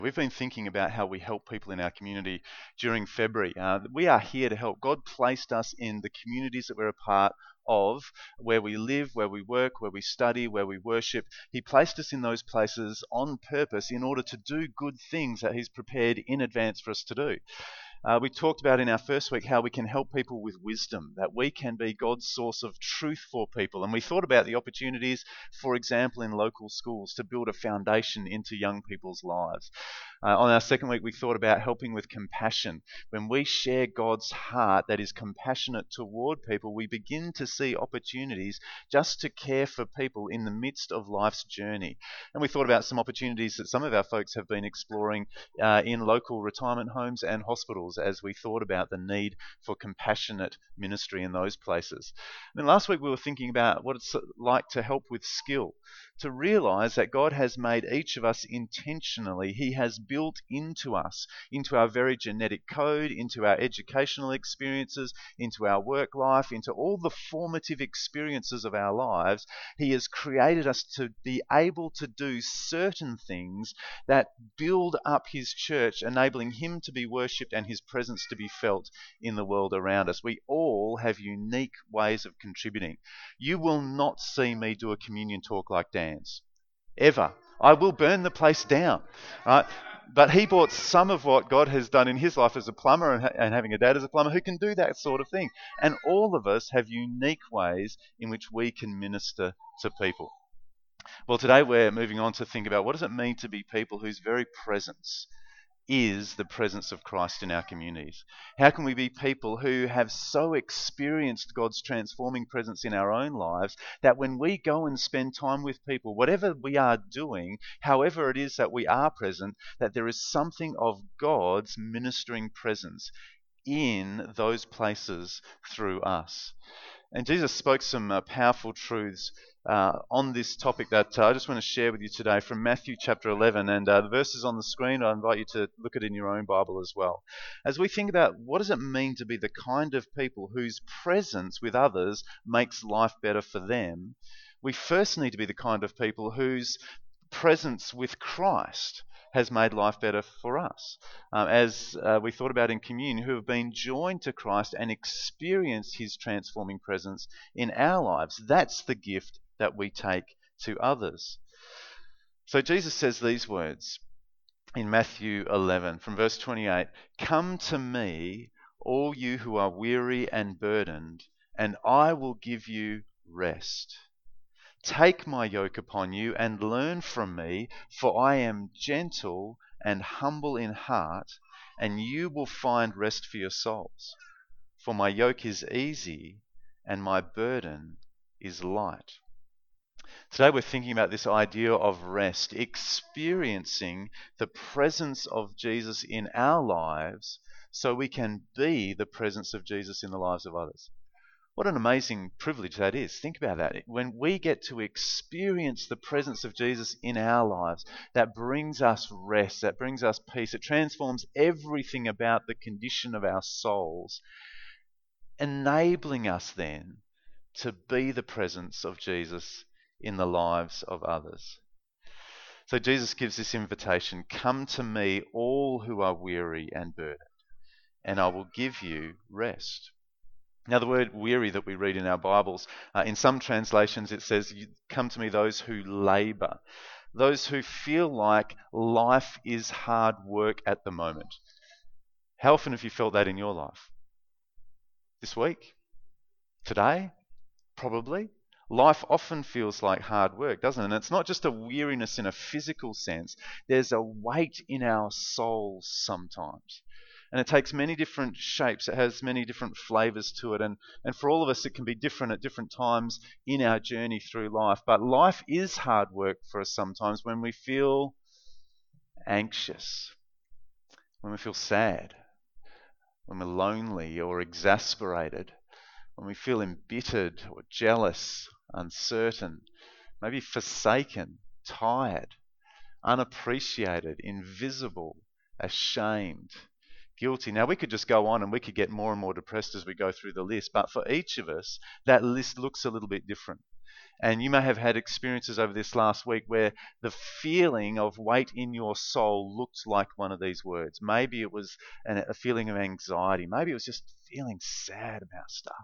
We've been thinking about how we help people in our community during February. We are here to help. God placed us in the communities that we're a part of, where we live, where we work, where we study, where we worship. He placed us in those places on purpose in order to do good things that He's prepared in advance for us to do. We talked about in our first week how we can help people with wisdom, that we can be God's source of truth for people. And we thought about the opportunities, for example, in local schools to build a foundation into young people's lives. On our second week, we thought about helping with compassion. When we share God's heart that is compassionate toward people, we begin to see opportunities just to care for people in the midst of life's journey. And we thought about some opportunities that some of our folks have been exploring in local retirement homes and hospitals as we thought about the need for compassionate ministry in those places. And then last week we were thinking about what it's like to help with skill, to realize that God has made each of us intentionally. He has built into us, into our very genetic code, into our educational experiences, into our work life, into all the formative experiences of our lives. He has created us to be able to do certain things that build up His church, enabling Him to be worshipped and His presence to be felt in the world around us. We all have unique ways of contributing. You will not see me do a communion talk like Dan's, ever. I will burn the place down. Right? But he brought some of what God has done in his life as a plumber and having a dad as a plumber who can do that sort of thing. And all of us have unique ways in which we can minister to people. Well, today we're moving on to think about what does it mean to be people whose very presence is the presence of Christ in our communities. How can we be people who have so experienced God's transforming presence in our own lives that when we go and spend time with people, whatever we are doing, however it is that we are present, that there is something of God's ministering presence in those places through us. And Jesus spoke some powerful truths on this topic that I just want to share with you today from Matthew chapter 11. And the verses on the screen, I invite you to look at it in your own Bible as well. As we think about what does it mean to be the kind of people whose presence with others makes life better for them, we first need to be the kind of people whose presence with Christ has made life better for us. As we thought about in communion, who have been joined to Christ and experienced His transforming presence in our lives. That's the gift that we take to others. So Jesus says these words in Matthew 11 from verse 28, "Come to me, all you who are weary and burdened, and I will give you rest. Take my yoke upon you and learn from me, for I am gentle and humble in heart, and you will find rest for your souls. For my yoke is easy and my burden is light." Today we're thinking about this idea of rest, experiencing the presence of Jesus in our lives so we can be the presence of Jesus in the lives of others. What an amazing privilege that is. Think about that. When we get to experience the presence of Jesus in our lives, that brings us rest, that brings us peace. It transforms everything about the condition of our souls, enabling us then to be the presence of Jesus in the lives of others. So Jesus gives this invitation, "Come to me, all who are weary and burdened, and I will give you rest." Now, the word weary that we read in our Bibles, in some translations it says, "Come to me those who labour," those who feel like life is hard work at the moment. How often have you felt that in your life? This week? Today? Probably. Life often feels like hard work, doesn't it? And it's not just a weariness in a physical sense. There's a weight in our souls sometimes. And it takes many different shapes. It has many different flavors to it. And for all of us, it can be different at different times in our journey through life. But life is hard work for us sometimes when we feel anxious, when we feel sad, when we're lonely or exasperated, when we feel embittered or jealous, uncertain, maybe forsaken, tired, unappreciated, invisible, ashamed, guilty. Now, we could just go on and we could get more and more depressed as we go through the list, but for each of us, that list looks a little bit different. And you may have had experiences over this last week where the feeling of weight in your soul looked like one of these words. Maybe it was a feeling of anxiety. Maybe it was just feeling sad about stuff.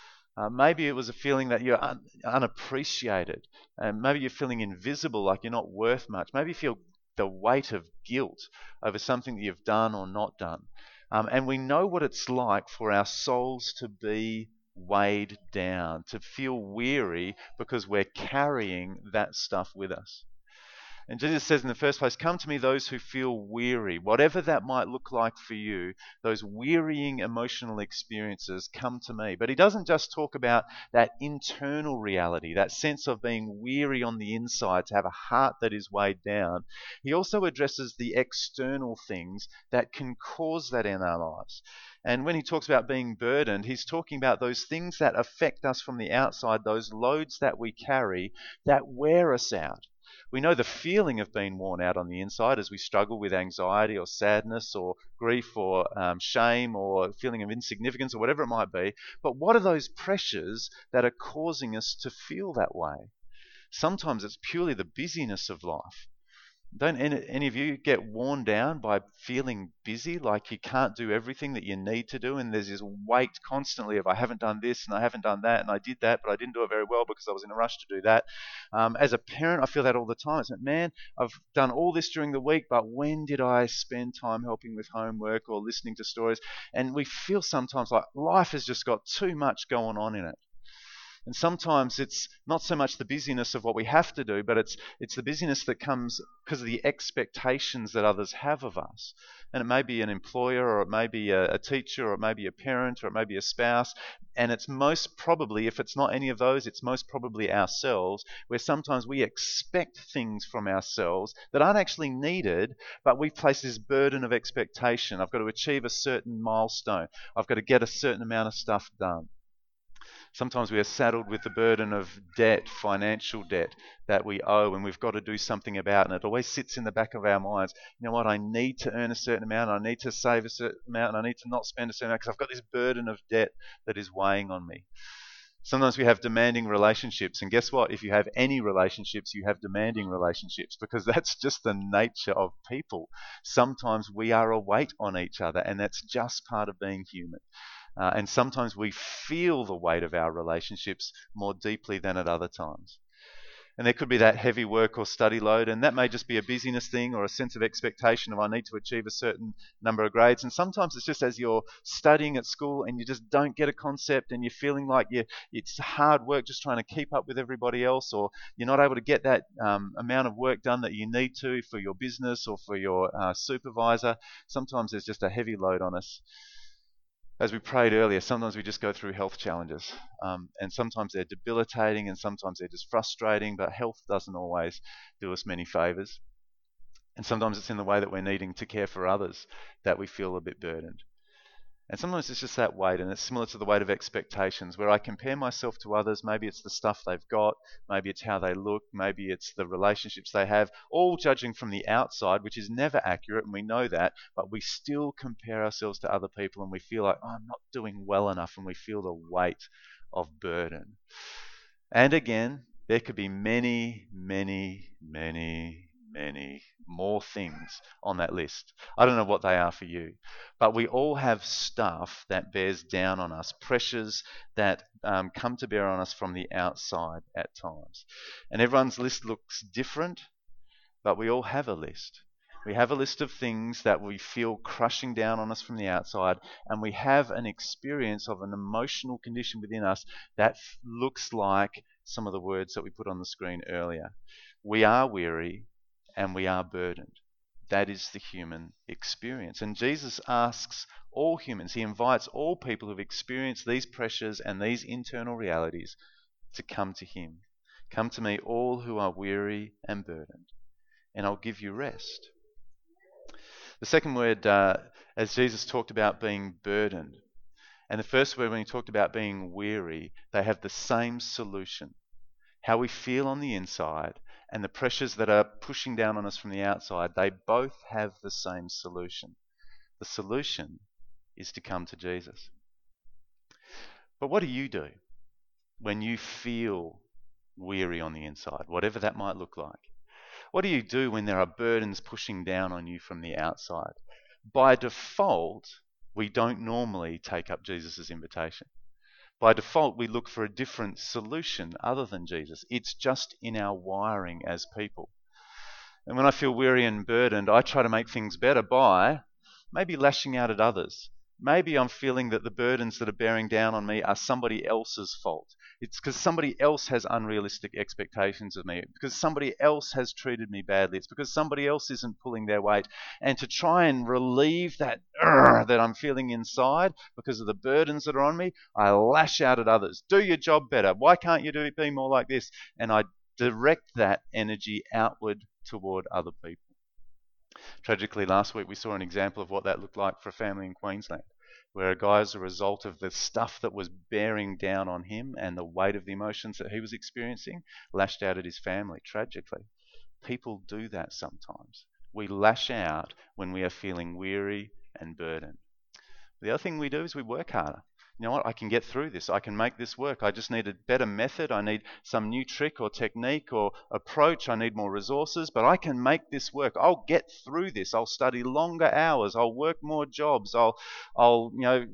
Maybe it was a feeling that you're unappreciated. Maybe you're feeling invisible, like you're not worth much. Maybe you feel the weight of guilt over something that you've done or not done. And we know what it's like for our souls to be weighed down, to feel weary because we're carrying that stuff with us. And Jesus says in the first place, come to me those who feel weary. Whatever that might look like for you, those wearying emotional experiences, come to me. But he doesn't just talk about that internal reality, that sense of being weary on the inside, to have a heart that is weighed down. He also addresses the external things that can cause that in our lives. And when he talks about being burdened, he's talking about those things that affect us from the outside, those loads that we carry that wear us out. We know the feeling of being worn out on the inside as we struggle with anxiety or sadness or grief or shame or feeling of insignificance or whatever it might be. But what are those pressures that are causing us to feel that way? Sometimes it's purely the busyness of life. Don't any of you get worn down by feeling busy, like you can't do everything that you need to do, and there's this weight constantly of I haven't done this and I haven't done that and I did that, but I didn't do it very well because I was in a rush to do that. As a parent, I feel that all the time. It's like, man, I've done all this during the week, but when did I spend time helping with homework or listening to stories? And we feel sometimes like life has just got too much going on in it. And sometimes it's not so much the busyness of what we have to do, but it's the busyness that comes because of the expectations that others have of us. And it may be an employer, or it may be a teacher, or it may be a parent, or it may be a spouse. And it's most probably, if it's not any of those, it's most probably ourselves, where sometimes we expect things from ourselves that aren't actually needed, but we place this burden of expectation. I've got to achieve a certain milestone. I've got to get a certain amount of stuff done. Sometimes we are saddled with the burden of debt, financial debt that we owe and we've got to do something about. And it always sits in the back of our minds. You know what? I need to earn a certain amount. I need to save a certain amount. And I need to not spend a certain amount because I've got this burden of debt that is weighing on me. Sometimes we have demanding relationships. And guess what? If you have any relationships, you have demanding relationships because that's just the nature of people. Sometimes we are a weight on each other, and that's just part of being human. And sometimes we feel the weight of our relationships more deeply than at other times. And there could be that heavy work or study load, and that may just be a busyness thing or a sense of expectation of I need to achieve a certain number of grades. And sometimes it's just as you're studying at school and you just don't get a concept and you're feeling like it's hard work just trying to keep up with everybody else, or you're not able to get that amount of work done that you need to for your business or for your supervisor. Sometimes there's just a heavy load on us. As we prayed earlier, sometimes we just go through health challenges, and sometimes they're debilitating and sometimes they're just frustrating, but health doesn't always do us many favours. And sometimes it's in the way that we're needing to care for others that we feel a bit burdened. And sometimes it's just that weight, and it's similar to the weight of expectations, where I compare myself to others. Maybe it's the stuff they've got, maybe it's how they look, maybe it's the relationships they have, all judging from the outside, which is never accurate, and we know that, but we still compare ourselves to other people, and we feel like, oh, I'm not doing well enough, and we feel the weight of burden. And again, there could be many, many, many, many more things on that list. I don't know what they are for you, but we all have stuff that bears down on us, pressures that come to bear on us from the outside at times. And everyone's list looks different, but we all have a list. We have a list of things that we feel crushing down on us from the outside, and we have an experience of an emotional condition within us that looks like some of the words that we put on the screen earlier. We are weary and we are burdened. That is the human experience. And Jesus asks all humans, he invites all people who've experienced these pressures and these internal realities to come to him. Come to me, all who are weary and burdened, and I'll give you rest. The second word, as Jesus talked about being burdened, and the first word when he talked about being weary, they have the same solution. How we feel on the inside and the pressures that are pushing down on us from the outside, they both have the same solution. The solution is to come to Jesus. But what do you do when you feel weary on the inside, whatever that might look like? What do you do when there are burdens pushing down on you from the outside? By default, we don't normally take up Jesus' invitation. By default, we look for a different solution other than Jesus. It's just in our wiring as people. And when I feel weary and burdened, I try to make things better by maybe lashing out at others. Maybe I'm feeling that the burdens that are bearing down on me are somebody else's fault. It's because somebody else has unrealistic expectations of me, because somebody else has treated me badly. It's because somebody else isn't pulling their weight. And to try and relieve that that I'm feeling inside because of the burdens that are on me, I lash out at others. Do your job better. Why can't you be more like this? And I direct that energy outward toward other people. Tragically, last week we saw an example of what that looked like for a family in Queensland, where a guy, as a result of the stuff that was bearing down on him and the weight of the emotions that he was experiencing, lashed out at his family, tragically. People do that sometimes. We lash out when we are feeling weary and burdened. The other thing we do is we work harder. You know what? I can get through this. I can make this work. I just need a better method. I need some new trick or technique or approach. I need more resources, but I can make this work. I'll get through this. I'll study longer hours. I'll work more jobs. I'll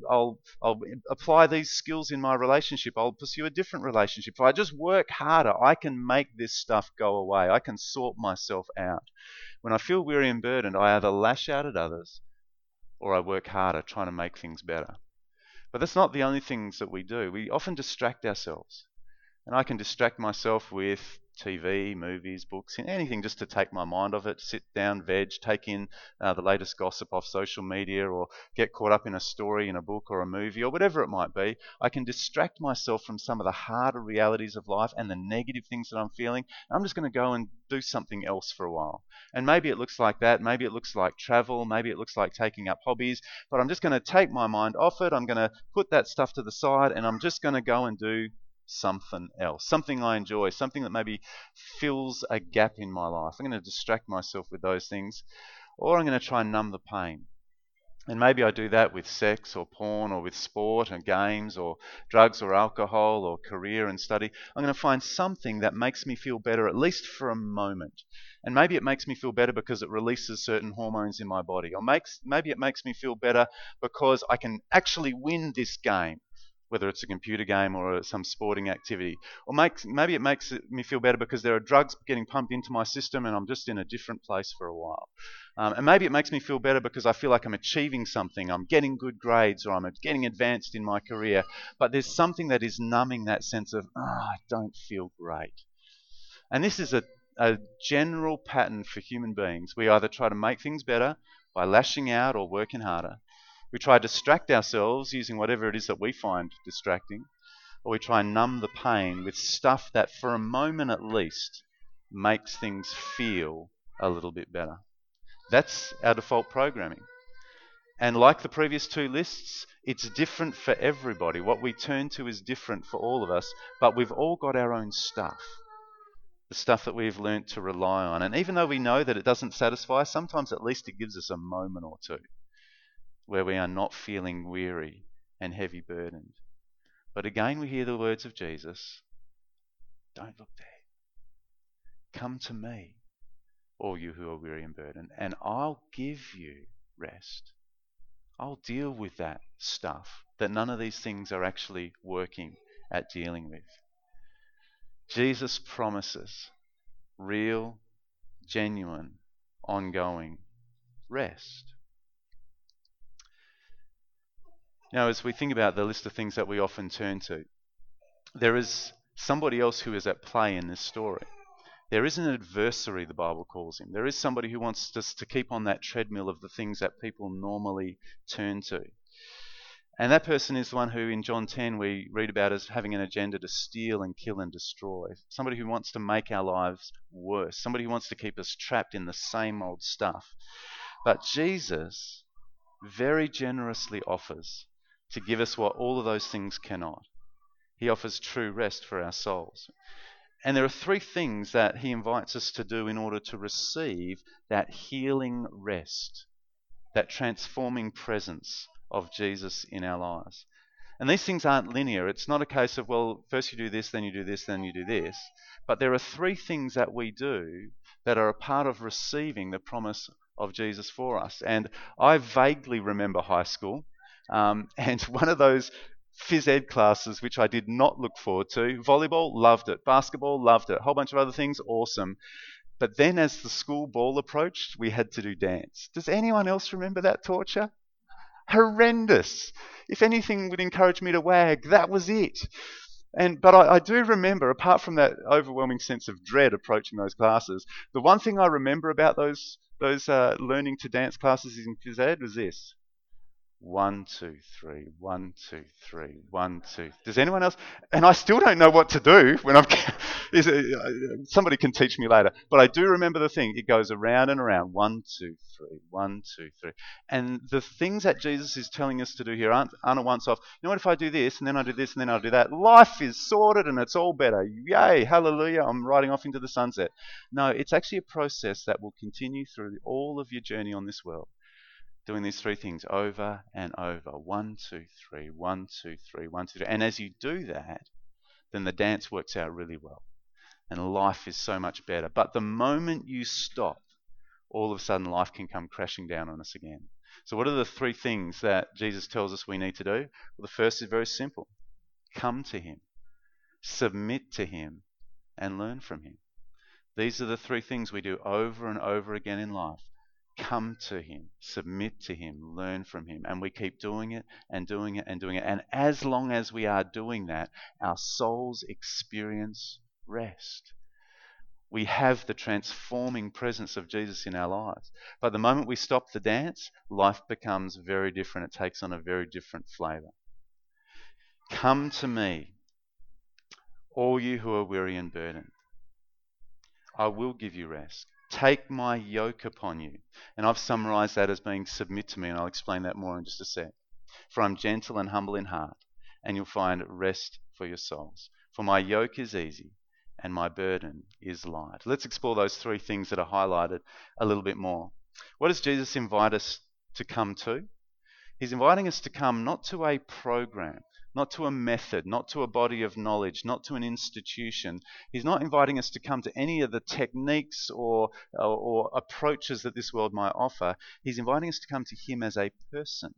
apply these skills in my relationship. I'll pursue a different relationship. If I just work harder, I can make this stuff go away. I can sort myself out. When I feel weary and burdened, I either lash out at others or I work harder trying to make things better. But that's not the only things that we do. We often distract ourselves. And I can distract myself with TV, movies, books, anything just to take my mind off it, sit down, veg, take in the latest gossip off social media, or get caught up in a story in a book or a movie, or whatever it might be. I can distract myself from some of the harder realities of life and the negative things that I'm feeling. I'm just going to go and do something else for a while. And maybe it looks like that. Maybe it looks like travel. Maybe it looks like taking up hobbies. But I'm just going to take my mind off it. I'm going to put that stuff to the side, and I'm just going to go and do something else, something I enjoy, something that maybe fills a gap in my life. I'm going to distract myself with those things, or I'm going to try and numb the pain. And maybe I do that with sex or porn or with sport and games or drugs or alcohol or career and study. I'm going to find something that makes me feel better, at least for a moment. And maybe it makes me feel better because it releases certain hormones in my body. Or maybe it makes me feel better because I can actually win this game, whether it's a computer game or some sporting activity. Or maybe it makes me feel better because there are drugs getting pumped into my system and I'm just in a different place for a while. And maybe it makes me feel better because I feel like I'm achieving something. I'm getting good grades or I'm getting advanced in my career. But there's something that is numbing that sense of, I don't feel great. And this is a general pattern for human beings. We either try to make things better by lashing out or working harder. We try to distract ourselves using whatever it is that we find distracting, or we try and numb the pain with stuff that for a moment at least makes things feel a little bit better. That's our default programming. And like the previous two lists, it's different for everybody. What we turn to is different for all of us, but we've all got our own stuff. The stuff that we've learnt to rely on. And even though we know that it doesn't satisfy, sometimes at least it gives us a moment or two where we are not feeling weary and heavy burdened. But again, we hear the words of Jesus, don't look there. Come to me, all you who are weary and burdened, and I'll give you rest. I'll deal with that stuff that none of these things are actually working at dealing with. Jesus promises real, genuine, ongoing rest. Now, as we think about the list of things that we often turn to, there is somebody else who is at play in this story. There is an adversary, the Bible calls him. There is somebody who wants us to keep on that treadmill of the things that people normally turn to. And that person is the one who, in John 10, we read about as having an agenda to steal and kill and destroy. Somebody who wants to make our lives worse. Somebody who wants to keep us trapped in the same old stuff. But Jesus very generously offers to give us what all of those things cannot. He offers true rest for our souls. And there are three things that he invites us to do in order to receive that healing rest, that transforming presence of Jesus in our lives. And these things aren't linear. It's not a case of, well, first you do this, then you do this, then you do this. But there are three things that we do that are a part of receiving the promise of Jesus for us. And I vaguely remember high school, and one of those phys ed classes which I did not look forward to. Volleyball, loved it. Basketball, loved it. A whole bunch of other things, awesome. But then as the school ball approached, we had to do dance. Does anyone else remember that torture? Horrendous. If anything would encourage me to wag, that was it. But I do remember, apart from that overwhelming sense of dread approaching those classes, the one thing I remember about those learning to dance classes in phys ed was this: 1, 2, 3, 1, 2, 3, 1, 2. Does anyone else? And I still don't know what to do when I'm. Somebody can teach me later. But I do remember the thing. It goes around and around. 1, 2, 3, 1, 2, 3. And the things that Jesus is telling us to do here aren't a once-off. You know what? If I do this and then I do this and then I do that, life is sorted and it's all better. Yay! Hallelujah! I'm riding off into the sunset. No, it's actually a process that will continue through all of your journey on this world. Doing these three things over and over. 1, 2, 3, 1, 2, 3, 1, 2, 3. And as you do that, then the dance works out really well. And life is so much better. But the moment you stop, all of a sudden life can come crashing down on us again. So what are the three things that Jesus tells us we need to do? Well, the first is very simple. Come to him. Submit to him. And learn from him. These are the three things we do over and over again in life. Come to him, submit to him, learn from him. And we keep doing it and doing it and doing it. And as long as we are doing that, our souls experience rest. We have the transforming presence of Jesus in our lives. But the moment we stop the dance, life becomes very different. It takes on a very different flavor. Come to me, all you who are weary and burdened. I will give you rest. Take my yoke upon you. And I've summarized that as being submit to me, and I'll explain that more in just a sec. For I'm gentle and humble in heart, and you'll find rest for your souls. For my yoke is easy, and my burden is light. Let's explore those three things that are highlighted a little bit more. What does Jesus invite us to come to? He's inviting us to come not to a program, not to a method, not to a body of knowledge, not to an institution. He's not inviting us to come to any of the techniques or approaches that this world might offer. He's inviting us to come to him as a person.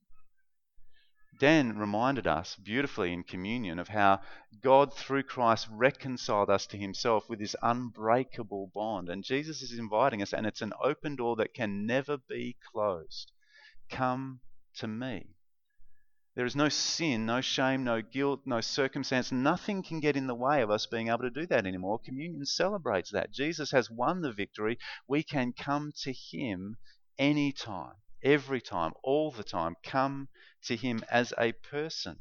Dan reminded us beautifully in communion of how God through Christ reconciled us to himself with this unbreakable bond. And Jesus is inviting us, and it's an open door that can never be closed. Come to me. There is no sin, no shame, no guilt, no circumstance. Nothing can get in the way of us being able to do that anymore. Communion celebrates that. Jesus has won the victory. We can come to him anytime, every time, all the time. Come to him as a person.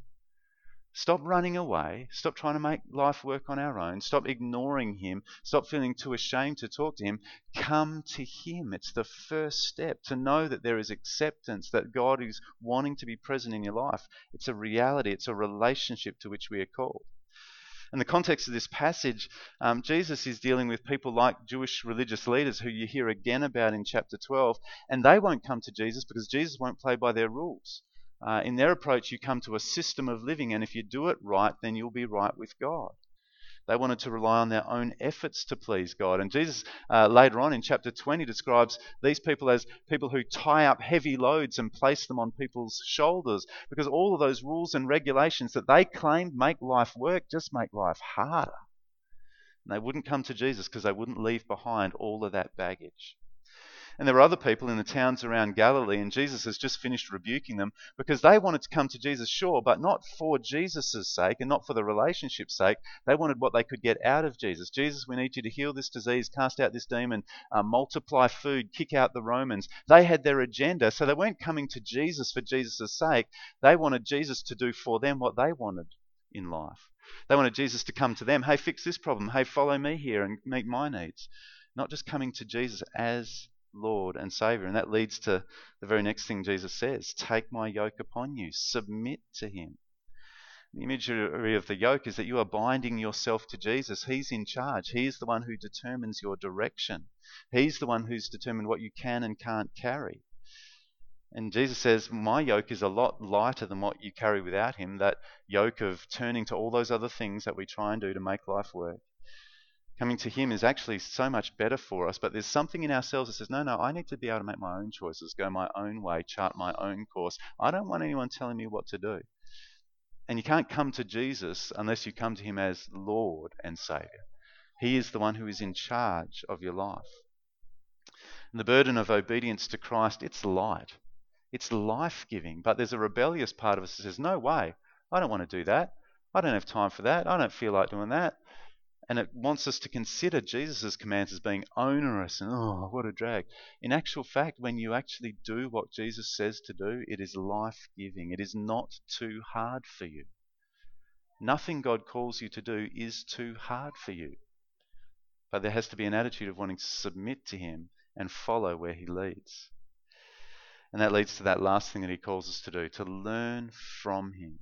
Stop running away. Stop trying to make life work on our own. Stop ignoring him. Stop feeling too ashamed to talk to him. Come to him. It's the first step to know that there is acceptance, that God is wanting to be present in your life. It's a reality. It's a relationship to which we are called. In the context of this passage, Jesus is dealing with people like Jewish religious leaders who you hear again about in chapter 12, and they won't come to Jesus because Jesus won't play by their rules. In their approach, you come to a system of living, and if you do it right, then you'll be right with God. They wanted to rely on their own efforts to please God. And Jesus, later on in chapter 20, describes these people as people who tie up heavy loads and place them on people's shoulders, because all of those rules and regulations that they claimed make life work just make life harder. And they wouldn't come to Jesus because they wouldn't leave behind all of that baggage. And there were other people in the towns around Galilee, and Jesus has just finished rebuking them because they wanted to come to Jesus, sure, but not for Jesus' sake and not for the relationship's sake. They wanted what they could get out of Jesus. Jesus, we need you to heal this disease, cast out this demon, multiply food, kick out the Romans. They had their agenda, so they weren't coming to Jesus for Jesus' sake. They wanted Jesus to do for them what they wanted in life. They wanted Jesus to come to them, hey, fix this problem, hey, follow me here and meet my needs. Not just coming to Jesus as Lord and Savior. And that leads to the very next thing Jesus says: take my yoke upon you, submit to him. The imagery of the yoke is that you are binding yourself to Jesus. He's in charge. He's the one who determines your direction. He's the one who's determined what you can and can't carry. And Jesus says, my yoke is a lot lighter than what you carry without him, that yoke of turning to all those other things that we try and do to make life work. Coming to him is actually so much better for us, but there's something in ourselves that says, no, I need to be able to make my own choices, go my own way, chart my own course. I don't want anyone telling me what to do. And you can't come to Jesus unless you come to him as Lord and Saviour. He is the one who is in charge of your life. And the burden of obedience to Christ, it's light. It's life-giving, but there's a rebellious part of us that says, no way, I don't want to do that. I don't have time for that. I don't feel like doing that. And it wants us to consider Jesus' commands as being onerous and, oh, what a drag. In actual fact, when you actually do what Jesus says to do, it is life-giving. It is not too hard for you. Nothing God calls you to do is too hard for you. But there has to be an attitude of wanting to submit to him and follow where he leads. And that leads to that last thing that he calls us to do, to learn from him.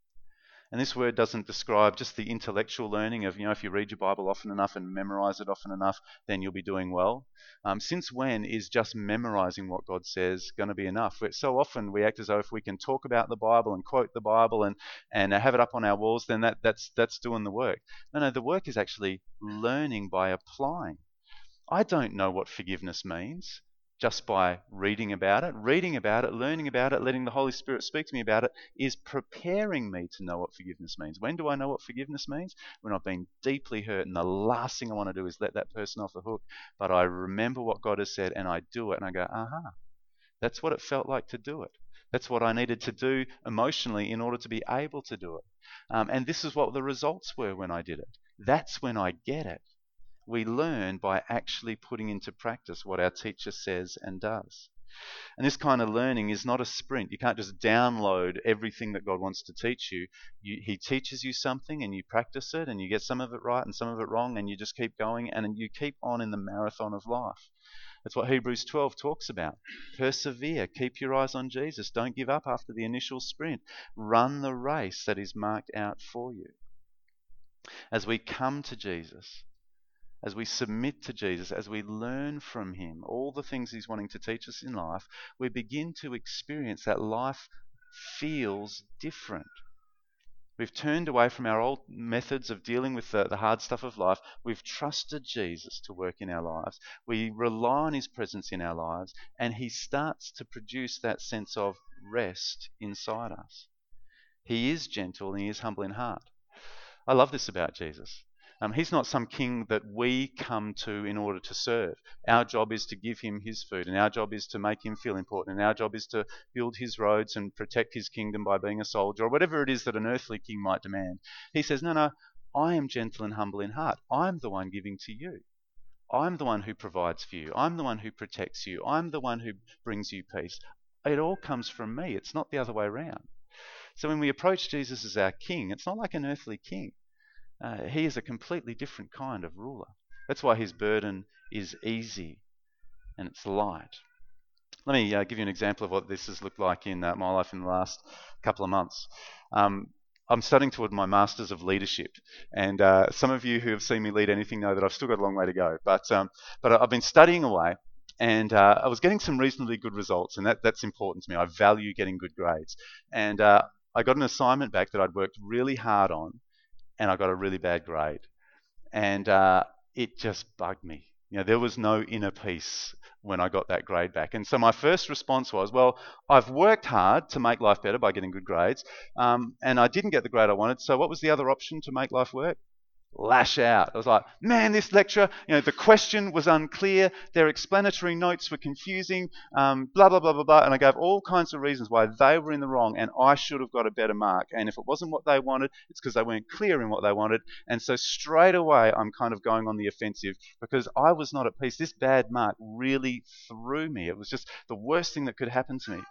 And this word doesn't describe just the intellectual learning of, if you read your Bible often enough and memorize it often enough, then you'll be doing well. Since when is just memorizing what God says going to be enough? So often we act as though if we can talk about the Bible and quote the Bible and have it up on our walls, then that's doing the work. No, the work is actually learning by applying. I don't know what forgiveness means just by reading about it, learning about it, letting the Holy Spirit speak to me about it, is preparing me to know what forgiveness means. When do I know what forgiveness means? When I've been deeply hurt and the last thing I want to do is let that person off the hook. But I remember what God has said and I do it and I go, that's what it felt like to do it. That's what I needed to do emotionally in order to be able to do it. And this is what the results were when I did it. That's when I get it. We learn by actually putting into practice what our teacher says and does. And this kind of learning is not a sprint. You can't just download everything that God wants to teach you. He teaches you something and you practice it and you get some of it right and some of it wrong and you just keep going and you keep on in the marathon of life. That's what Hebrews 12 talks about. Persevere. Keep your eyes on Jesus. Don't give up after the initial sprint. Run the race that is marked out for you. As we come to Jesus, as we submit to Jesus, as we learn from him all the things he's wanting to teach us in life, we begin to experience that life feels different. We've turned away from our old methods of dealing with the hard stuff of life. We've trusted Jesus to work in our lives. We rely on his presence in our lives, and he starts to produce that sense of rest inside us. He is gentle and he is humble in heart. I love this about Jesus. He's not some king that we come to in order to serve. Our job is to give him his food, and our job is to make him feel important, and our job is to build his roads and protect his kingdom by being a soldier, or whatever it is that an earthly king might demand. He says, no, I am gentle and humble in heart. I'm the one giving to you. I'm the one who provides for you. I'm the one who protects you. I'm the one who brings you peace. It all comes from me. It's not the other way around. So when we approach Jesus as our king, it's not like an earthly king. He is a completely different kind of ruler. That's why his burden is easy and it's light. Let me give you an example of what this has looked like in my life in the last couple of months. I'm studying toward my Masters of Leadership, and some of you who have seen me lead anything know that I've still got a long way to go. But I've been studying away, and I was getting some reasonably good results, and that's important to me. I value getting good grades. And I got an assignment back that I'd worked really hard on, and I got a really bad grade. And it just bugged me. There was no inner peace when I got that grade back. And so my first response was, well, I've worked hard to make life better by getting good grades, and I didn't get the grade I wanted, so what was the other option to make life work? Lash out. I was like, man, this lecturer, the question was unclear, their explanatory notes were confusing, blah, blah, blah, blah, blah, and I gave all kinds of reasons why they were in the wrong and I should have got a better mark. And if it wasn't what they wanted, it's because they weren't clear in what they wanted. And so straight away, I'm kind of going on the offensive because I was not at peace. This bad mark really threw me. It was just the worst thing that could happen to me.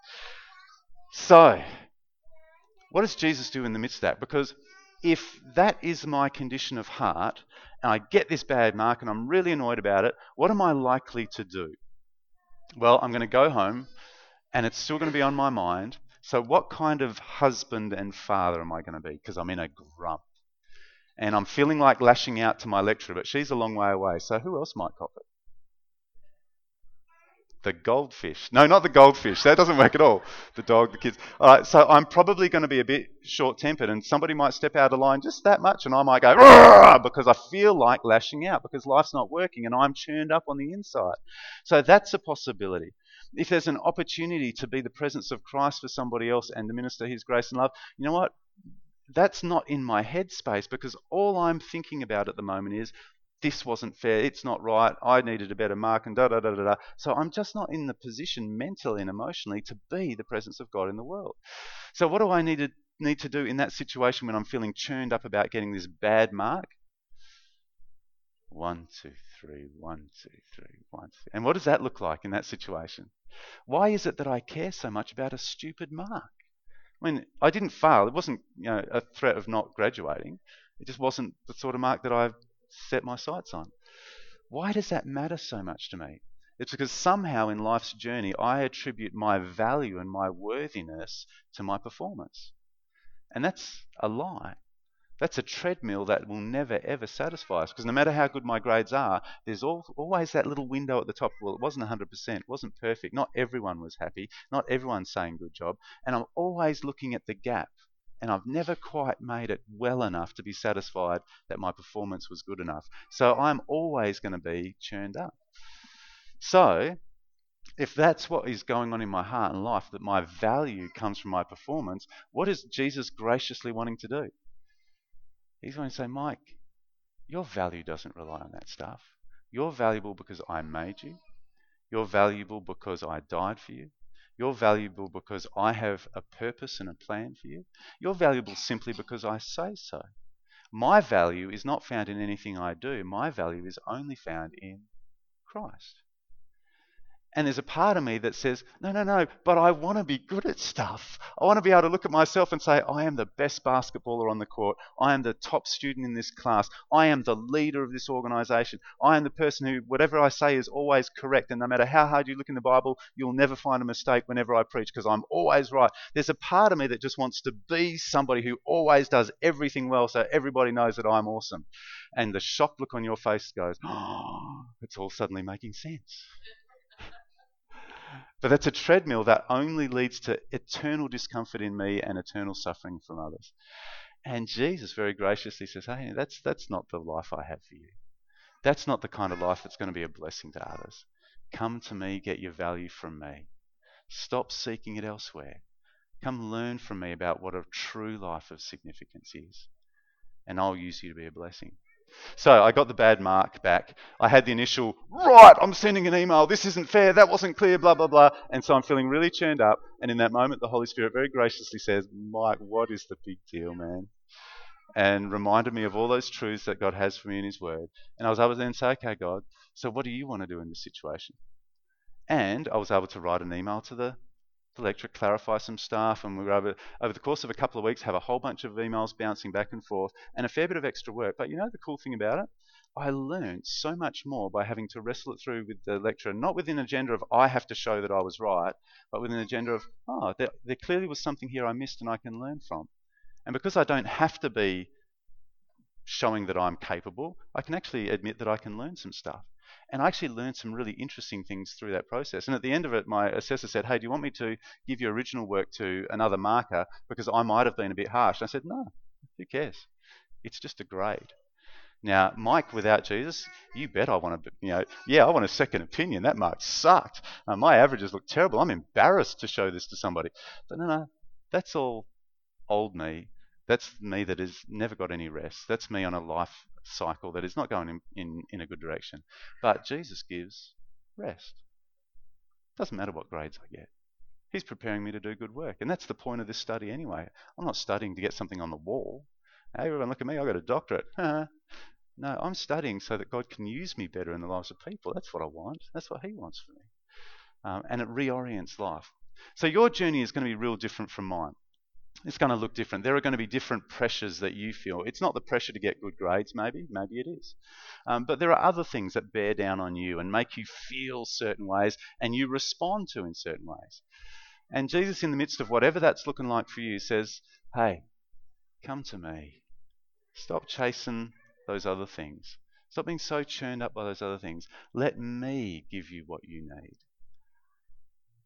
So, what does Jesus do in the midst of that? Because if that is my condition of heart, and I get this bad mark and I'm really annoyed about it, what am I likely to do? Well, I'm going to go home and it's still going to be on my mind. So what kind of husband and father am I going to be? Because I'm in a grump. And I'm feeling like lashing out to my lecturer, but she's a long way away. So who else might cop it? The goldfish. No, not the goldfish. That doesn't work at all. The dog, the kids. All right, so I'm probably going to be a bit short-tempered, and somebody might step out of line just that much, and I might go, "Rah!" because I feel like lashing out because life's not working and I'm churned up on the inside. So that's a possibility. If there's an opportunity to be the presence of Christ for somebody else and to minister his grace and love, you know what? That's not in my headspace because all I'm thinking about at the moment is this wasn't fair, it's not right, I needed a better mark, and da da da da da. So I'm just not in the position mentally and emotionally to be the presence of God in the world. So what do I need to do in that situation when I'm feeling churned up about getting this bad mark? 1, 2, 3, 1, 2, 3, 1, 2. And what does that look like in that situation? Why is it that I care so much about a stupid mark? I mean, I didn't fail. It wasn't, a threat of not graduating. It just wasn't the sort of mark that I set my sights on. Why does that matter so much to me? It's because somehow in life's journey I attribute my value and my worthiness to my performance. And that's a lie. That's a treadmill that will never ever satisfy us because no matter how good my grades are, there's always that little window at the top. Well, it wasn't 100%, it wasn't perfect. Not everyone was happy. Not everyone's saying good job. And I'm always looking at the gap. And I've never quite made it well enough to be satisfied that my performance was good enough. So I'm always going to be churned up. So if that's what is going on in my heart and life, that my value comes from my performance, what is Jesus graciously wanting to do? He's going to say, Mike, your value doesn't rely on that stuff. You're valuable because I made you. You're valuable because I died for you. You're valuable because I have a purpose and a plan for you. You're valuable simply because I say so. My value is not found in anything I do. My value is only found in Christ. And there's a part of me that says, no, but I want to be good at stuff. I want to be able to look at myself and say, I am the best basketballer on the court. I am the top student in this class. I am the leader of this organization. I am the person who, whatever I say is always correct. And no matter how hard you look in the Bible, you'll never find a mistake whenever I preach because I'm always right. There's a part of me that just wants to be somebody who always does everything well so everybody knows that I'm awesome. And the shocked look on your face goes, oh, it's all suddenly making sense. But that's a treadmill that only leads to eternal discomfort in me and eternal suffering from others. And Jesus very graciously says, hey, that's not the life I have for you. That's not the kind of life that's going to be a blessing to others. Come to me, get your value from me. Stop seeking it elsewhere. Come learn from me about what a true life of significance is. And I'll use you to be a blessing. So I got the bad mark back. I had the initial, right, I'm sending an email, this isn't fair, that wasn't clear, blah, blah, blah. And so I'm feeling really churned up. And in that moment, the Holy Spirit very graciously says, Mike, what is the big deal, man? And reminded me of all those truths that God has for me in His Word. And I was able to then say, okay, God, so what do you want to do in this situation? And I was able to write an email to the lecturer, clarify some stuff, and we were able, over the course of a couple of weeks, have a whole bunch of emails bouncing back and forth, and a fair bit of extra work. But you know the cool thing about it? I learned so much more by having to wrestle it through with the lecturer, not with an agenda of I have to show that I was right, but with an agenda of, there clearly was something here I missed and I can learn from. And because I don't have to be showing that I'm capable, I can actually admit that I can learn some stuff. And I actually learned some really interesting things through that process. And at the end of it, my assessor said, hey, do you want me to give your original work to another marker because I might have been a bit harsh? And I said, no, who cares? It's just a grade. Now, Mike, without Jesus, you bet I want to, I want a second opinion. That mark sucked. My averages look terrible. I'm embarrassed to show this to somebody. But no, that's all old me. That's me that has never got any rest. That's me on a life cycle that is not going in a good direction. But Jesus gives rest. Doesn't matter what grades I get. He's preparing me to do good work. And that's the point of this study anyway. I'm not studying to get something on the wall. Hey, everyone look at me, I got a doctorate. No, I'm studying so that God can use me better in the lives of people. That's what I want. That's what He wants for me. And it reorients life. So your journey is going to be real different from mine. It's going to look different. There are going to be different pressures that you feel. It's not the pressure to get good grades, maybe it is. But there are other things that bear down on you and make you feel certain ways and you respond to in certain ways. And Jesus, in the midst of whatever that's looking like for you, says, hey, come to me. Stop chasing those other things. Stop being so churned up by those other things. Let me give you what you need.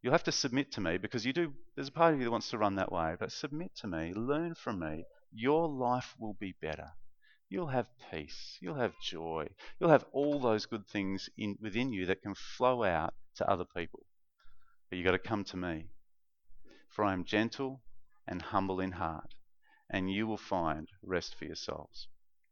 You'll have to submit to me because there's a part of you that wants to run that way, but submit to me, learn from me. Your life will be better. You'll have peace. You'll have joy. You'll have all those good things within you that can flow out to other people. But you've got to come to me. For I am gentle and humble in heart, and you will find rest for your souls.